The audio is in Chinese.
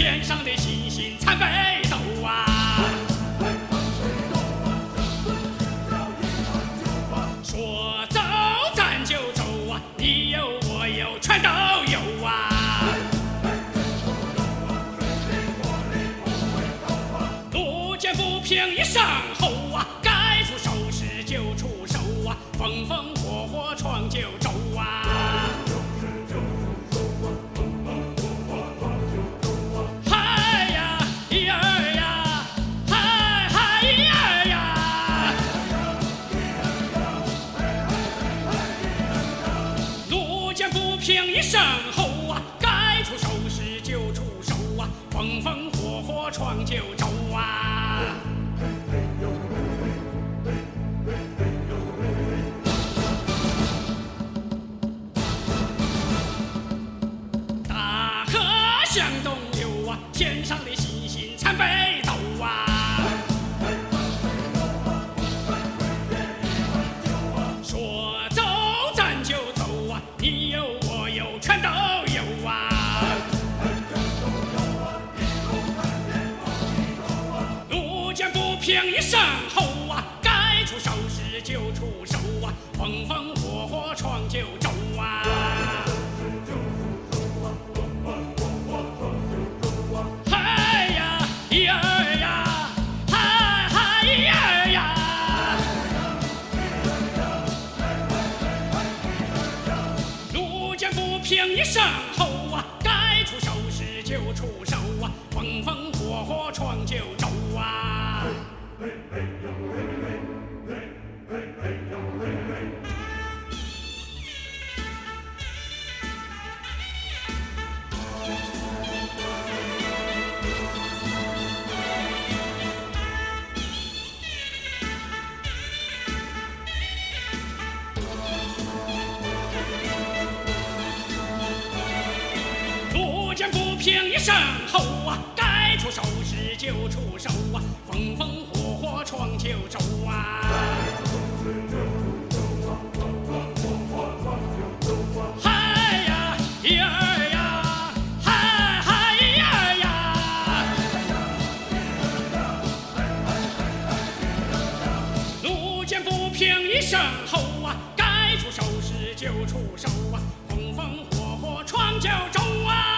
天上的星星参北斗啊。说走咱就走啊，你有我有全都有啊。路见不平一声吼啊，该出手时就出手啊，风风火火闯九州啊。平一声吼啊，该出手时就出手啊，风风火火闯九州啊。大河向东流啊，天上的星星参北斗啊。说走咱就走啊，你有我有全都有啊。路见不平一声吼啊，该出手时就出手啊，风风火火闯九州啊。嗨呀咿儿呀，嗨嗨咿儿呀。路见不平一声吼啊，该出手时就出手啊，风风火火闯九州啊。路见不平一声吼啊，该出手时就出手啊，风风火火闯九州啊。嗨呀咿儿呀，嗨嗨咿儿呀。路见不平一声吼啊，该出手时就出手啊，风风火火闯九州啊。